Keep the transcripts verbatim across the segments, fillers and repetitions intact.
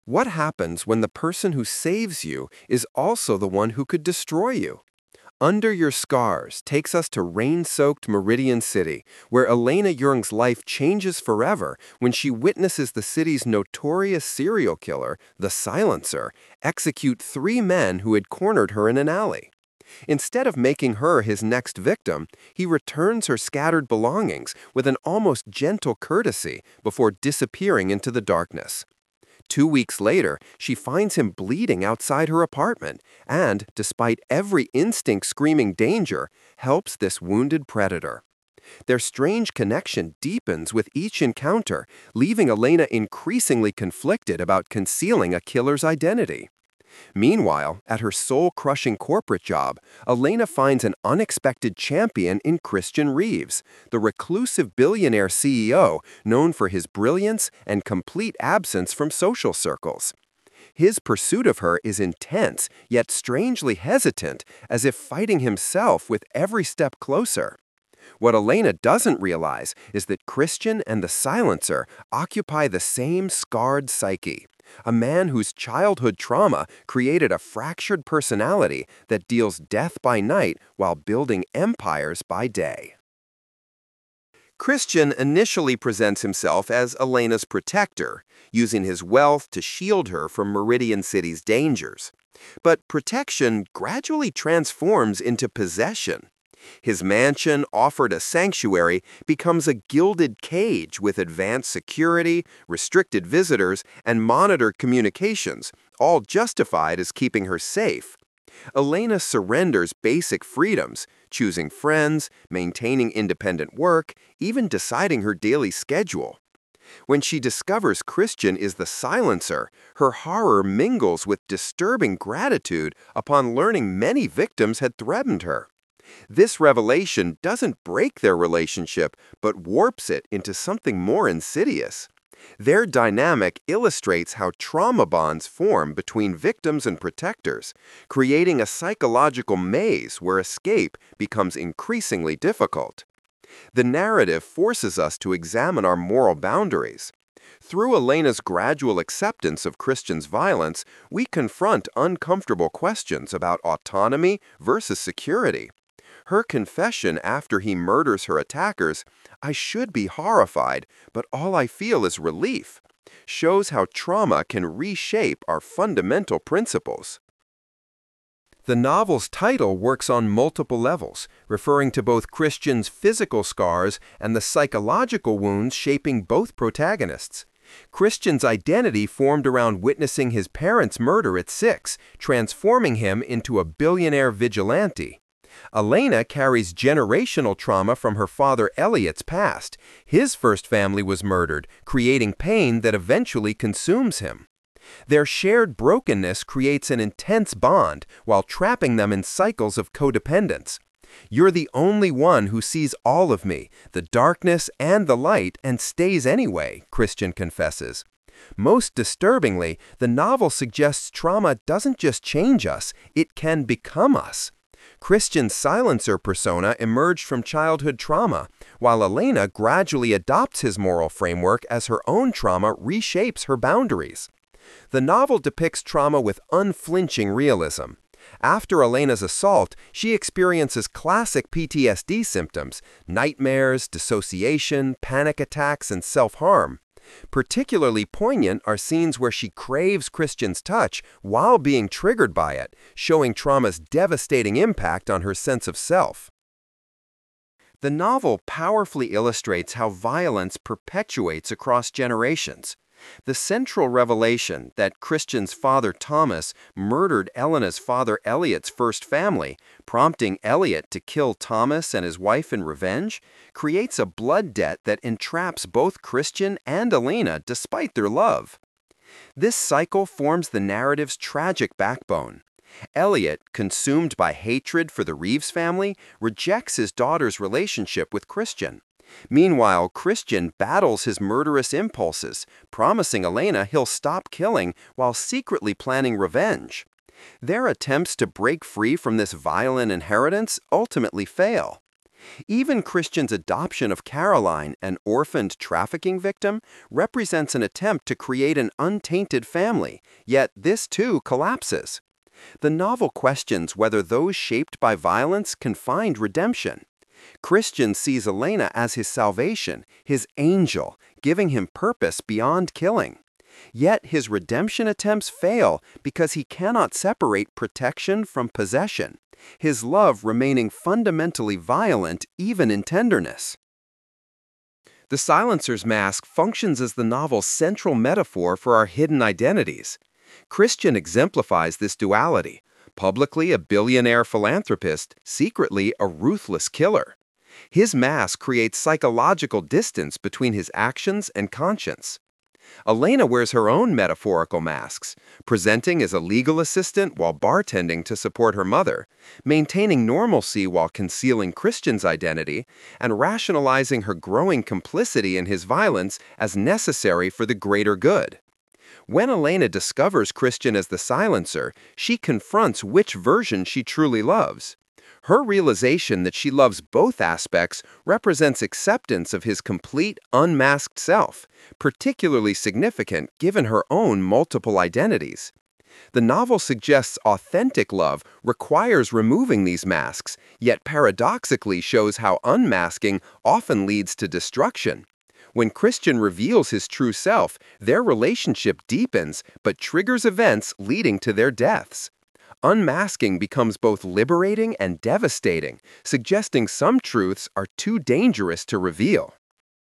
What happens when the person who saves you is also the one who could destroy you? Under Your Scars takes us to rain-soaked Meridian City, where Elena Young's life changes forever when she witnesses the city's notorious serial killer, the Silencer, execute three men who had cornered her in an alley. Instead of making her his next victim, he returns her scattered belongings with an almost gentle courtesy before disappearing into the darkness. Two weeks later, she finds him bleeding outside her apartment and, despite every instinct screaming danger, helps this wounded predator. Their strange connection deepens with each encounter, leaving Elena increasingly conflicted about concealing a killer's identity. Meanwhile, at her soul-crushing corporate job, Elena finds an unexpected champion in Christian Reeves, the reclusive billionaire C E O known for his brilliance and complete absence from social circles. His pursuit of her is intense, yet strangely hesitant, as if fighting himself with every step closer. What Elena doesn't realize is that Christian and the Silencer occupy the same scarred psyche. A man whose childhood trauma created a fractured personality that deals death by night while building empires by day. Christian initially presents himself as Elena's protector, using his wealth to shield her from Meridian City's dangers. But protection gradually transforms into possession. His mansion, offered a sanctuary, becomes a gilded cage with advanced security, restricted visitors, and monitored communications, all justified as keeping her safe. Elena surrenders basic freedoms, choosing friends, maintaining independent work, even deciding her daily schedule. When she discovers Christian is the Silencer, her horror mingles with disturbing gratitude upon learning many victims had threatened her. This revelation doesn't break their relationship, but warps it into something more insidious. Their dynamic illustrates how trauma bonds form between victims and protectors, creating a psychological maze where escape becomes increasingly difficult. The narrative forces us to examine our moral boundaries. Through Elena's gradual acceptance of Christian's violence, we confront uncomfortable questions about autonomy versus security. Her confession after he murders her attackers, "I should be horrified, but all I feel is relief," shows how trauma can reshape our fundamental principles. The novel's title works on multiple levels, referring to both Christian's physical scars and the psychological wounds shaping both protagonists. Christian's identity formed around witnessing his parents' murder at six, transforming him into a billionaire vigilante. Elena carries generational trauma from her father Elliot's past. His first family was murdered, creating pain that eventually consumes him. Their shared brokenness creates an intense bond while trapping them in cycles of codependence. "You're the only one who sees all of me, the darkness and the light, and stays anyway," Christian confesses. Most disturbingly, the novel suggests trauma doesn't just change us, it can become us. Christian's Silencer persona emerged from childhood trauma, while Elena gradually adopts his moral framework as her own trauma reshapes her boundaries. The novel depicts trauma with unflinching realism. After Elena's assault, she experiences classic P T S D symptoms: nightmares, dissociation, panic attacks, and self-harm. Particularly poignant are scenes where she craves Christian's touch while being triggered by it, showing trauma's devastating impact on her sense of self. The novel powerfully illustrates how violence perpetuates across generations. The central revelation that Christian's father Thomas murdered Elena's father Elliot's first family, prompting Elliot to kill Thomas and his wife in revenge, creates a blood debt that entraps both Christian and Elena despite their love. This cycle forms the narrative's tragic backbone. Elliot, consumed by hatred for the Reeves family, rejects his daughter's relationship with Christian. Meanwhile, Christian battles his murderous impulses, promising Elena he'll stop killing while secretly planning revenge. Their attempts to break free from this violent inheritance ultimately fail. Even Christian's adoption of Caroline, an orphaned trafficking victim, represents an attempt to create an untainted family, yet this too collapses. The novel questions whether those shaped by violence can find redemption. Christian sees Elena as his salvation, his angel, giving him purpose beyond killing. Yet his redemption attempts fail because he cannot separate protection from possession, his love remaining fundamentally violent even in tenderness. The Silencer's mask functions as the novel's central metaphor for our hidden identities. Christian exemplifies this duality, publicly a billionaire philanthropist, secretly a ruthless killer. His mask creates psychological distance between his actions and conscience. Elena wears her own metaphorical masks, presenting as a legal assistant while bartending to support her mother, maintaining normalcy while concealing Christian's identity, and rationalizing her growing complicity in his violence as necessary for the greater good. When Elena discovers Christian as the Silencer, she confronts which version she truly loves. Her realization that she loves both aspects represents acceptance of his complete, unmasked self, particularly significant given her own multiple identities. The novel suggests authentic love requires removing these masks, yet paradoxically shows how unmasking often leads to destruction. When Christian reveals his true self, their relationship deepens but triggers events leading to their deaths. Unmasking becomes both liberating and devastating, suggesting some truths are too dangerous to reveal.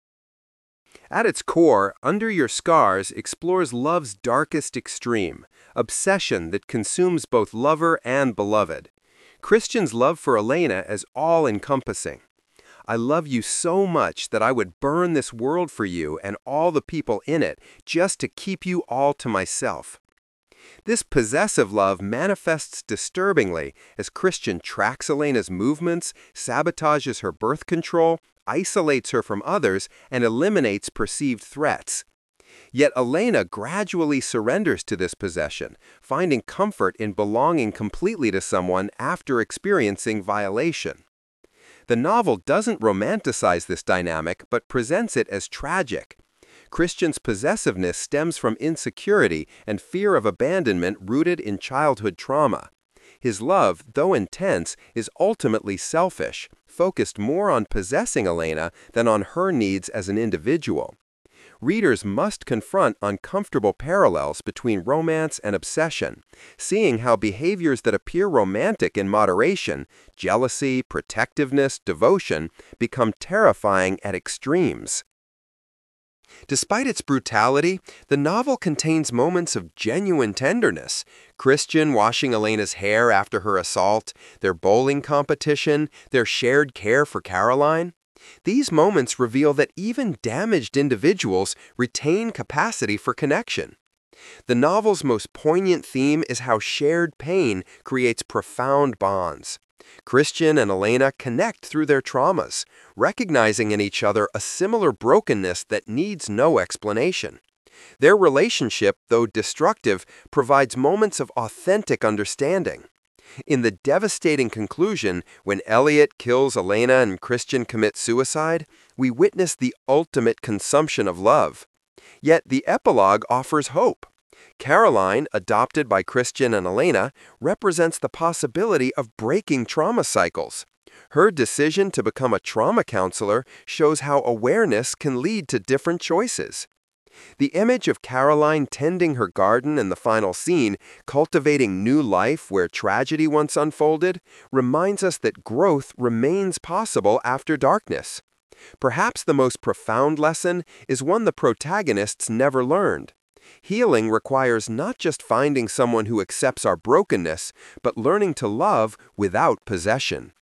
At its core, Under Your Scars explores love's darkest extreme, obsession that consumes both lover and beloved. Christian's love for Elena is all-encompassing. I love you so much that I would burn this world for you and all the people in it just to keep you all to myself. This possessive love manifests disturbingly as Christian tracks Elena's movements, sabotages her birth control, isolates her from others, and eliminates perceived threats. Yet Elena gradually surrenders to this possession, finding comfort in belonging completely to someone after experiencing violation. The novel doesn't romanticize this dynamic, but presents it as tragic. Christian's possessiveness stems from insecurity and fear of abandonment rooted in childhood trauma. His love, though intense, is ultimately selfish, focused more on possessing Elena than on her needs as an individual. Readers must confront uncomfortable parallels between romance and obsession, seeing how behaviors that appear romantic in moderation, jealousy, protectiveness, devotion, become terrifying at extremes. Despite its brutality, the novel contains moments of genuine tenderness. Christian washing Elena's hair after her assault, their bowling competition, their shared care for Caroline. These moments reveal that even damaged individuals retain capacity for connection. The novel's most poignant theme is how shared pain creates profound bonds. Christian and Elena connect through their traumas, recognizing in each other a similar brokenness that needs no explanation. Their relationship, though destructive, provides moments of authentic understanding. In the devastating conclusion, when Elliot kills Elena and Christian commit suicide, we witness the ultimate consumption of love. Yet the epilogue offers hope. Caroline, adopted by Christian and Elena, represents the possibility of breaking trauma cycles. Her decision to become a trauma counselor shows how awareness can lead to different choices. The image of Caroline tending her garden in the final scene, cultivating new life where tragedy once unfolded, reminds us that growth remains possible after darkness. Perhaps the most profound lesson is one the protagonists never learned. Healing requires not just finding someone who accepts our brokenness, but learning to love without possession.